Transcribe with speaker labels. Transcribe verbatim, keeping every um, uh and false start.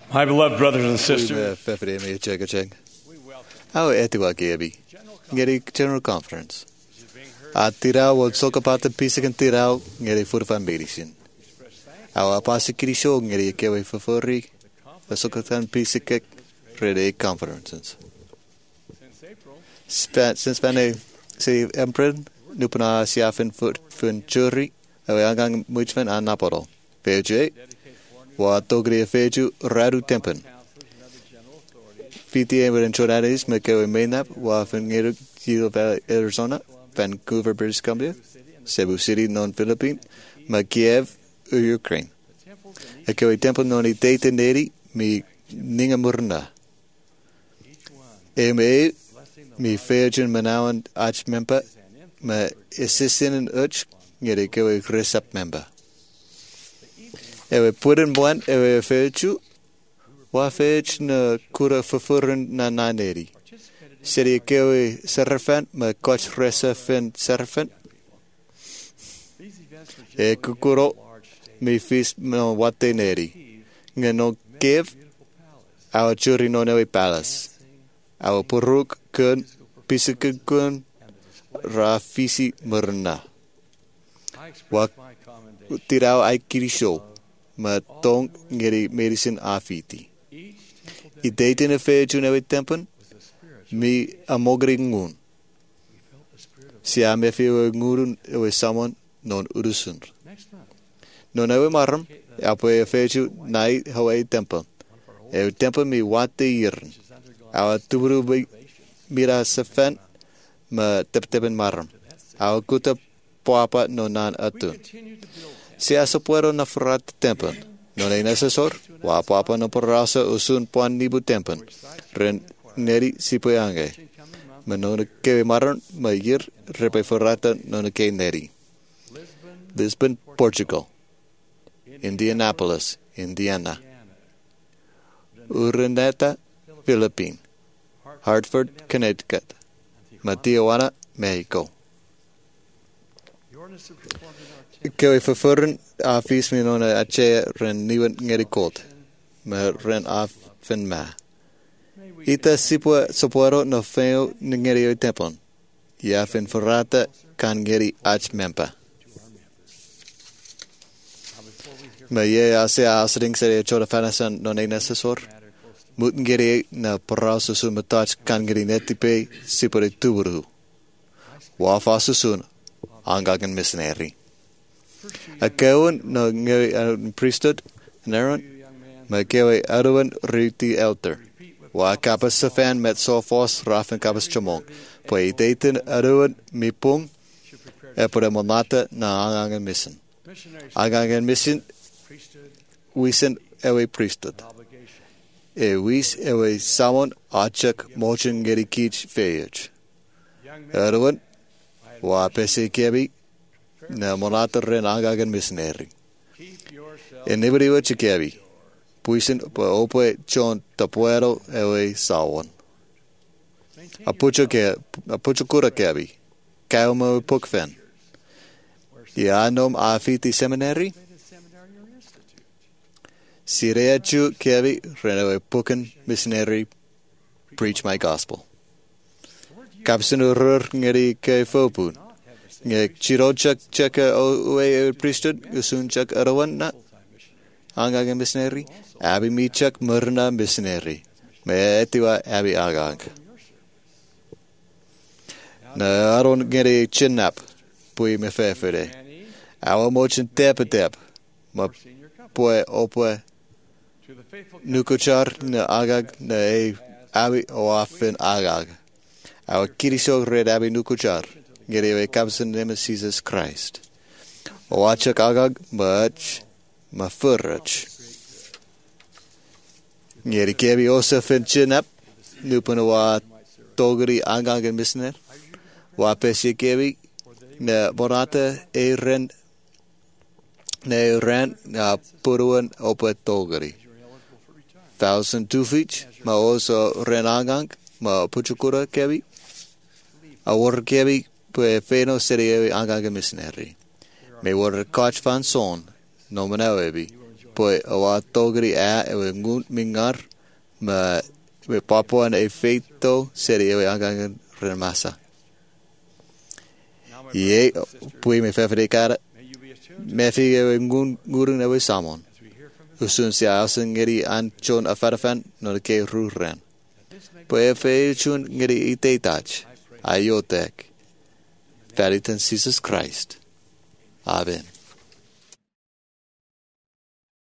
Speaker 1: My beloved brothers and
Speaker 2: We
Speaker 1: sisters,
Speaker 2: fefere me check check. Au etiwa gebi. Ngeri General Conference. A tirau o sokapata pisikan tirau ngeri furfan medicine. Au apasi kirisho ngeri kewe fafori. A sokatan pisikek rede conferences. Since vane si empren nupana siafin fut fun jury. Au angang muchvan an naporo. Veje. Wa togri feju radu tempen. P T A in Chorades, Macao Mainap, Wafan Giro Valley, Arizona, Vancouver, British Columbia, Cebu City, non Philippine, Kiev, Ukraine. Ako temple non data neri, mi ningamurna. M A, mi Fajan Manawan Arch member, ma assistant and urch, get a go recipe member. Ewe put in one, ewe feju. Wafej na kura vervoeren na naneri. Seri kewe serfan ma coach resa fin serfan. E kukuro mi fis no wate neri. Nga no kev our jury no newe palace. Our puruk kun pisike kun ra fisi murna. Wak tirau ai kirisho ma tong ngeri medicine afiti. I deed in a feju newe tempen, mi amogri ngun. Si ame fio ngurun ewe saman non urusun. Non ewe maram, apo e feju nai hawaii tempen. Ewe tempen mi wate yirn. Awa tuburu bi mira sefen ma tep-tepen maram. Awa kuta poapa no nan atun. Si asopuero na furat tempen. Non è necessor, wa papa no porrasa usun puan nibu tempen. Ren neri sipo ange. Ma non ke maran ma yir repe forrata non ke neri. Lisbon, Portugal. Indianapolis, Indiana. Urdaneta, Philippines. Hartford, Connecticut. Tijuana, Mexico. Kewe vervoeren afis mi non ache ren niwen ngeri kot. Me ren af fin ma. Ita sipua sopuero no feo ngeri o tempon. Ya fin forrata kan ngeri ach mempa. Me ye ase asring sere chora fanasan non e necessor. Mut ngeri na porra susun matach kan ngeri netipe sipure tuburu. Wafa susun angagan missionary. A kawan no ngeri priesthood, Aaron, ma kewe aruan ruti elter. Wa kapas safan met so fos rafen kapas chamong. Po itaten aruan mipung e por monata na angangan mission. Angangan mission wisen ewe priesthood. E wis ewe samon achak mochen ngeri kich feyage. Aruan wa pese kebi na monata ren angagan missionary. En nibri wa chikebi. Puisen po ope chon tapuero ewe sawan. Apucho ke apucho kura kebi. Kauma pukfen. Ya nom afiti seminary. Sireachu kebi ren ewe puken missionary preach my gospel. Kapsen urur ngeri ke fopun. Nge chirochak chaka owe priesthood usun chak arawan na angang missionary abi mi chak murna missionary me etiwa abi agang na aron ngeri chinap pui me fefere awa mochin tep tep ma pue opue nukuchar na agag na e abi oafin agag awa kirisog red abi nukuchar ngeri we kapsen name of Jesus Christ. Oachak agag much mafurach. Ngeri kebi osa fin chinap nupana wa togri agag and misner. Wa pesi kebi na borata e ren na ren na puruan opa togri. Thousand two feet ma also ren agang ma puchukura kebi. Awar kebi Pue feno serie angaga missionary. Me water coach van son, no manawebi, poi awa togri a e ngun mingar ma me papua na efeito seri e anga remasa. Ie pui me fefere cara me fige ngun ngurung na we samon. Usun si asen ngeri anchon afarafan no ke ruren. Poi fe chun ngeri itetach. Ayotek. Veritan Jesus Christ. Amen.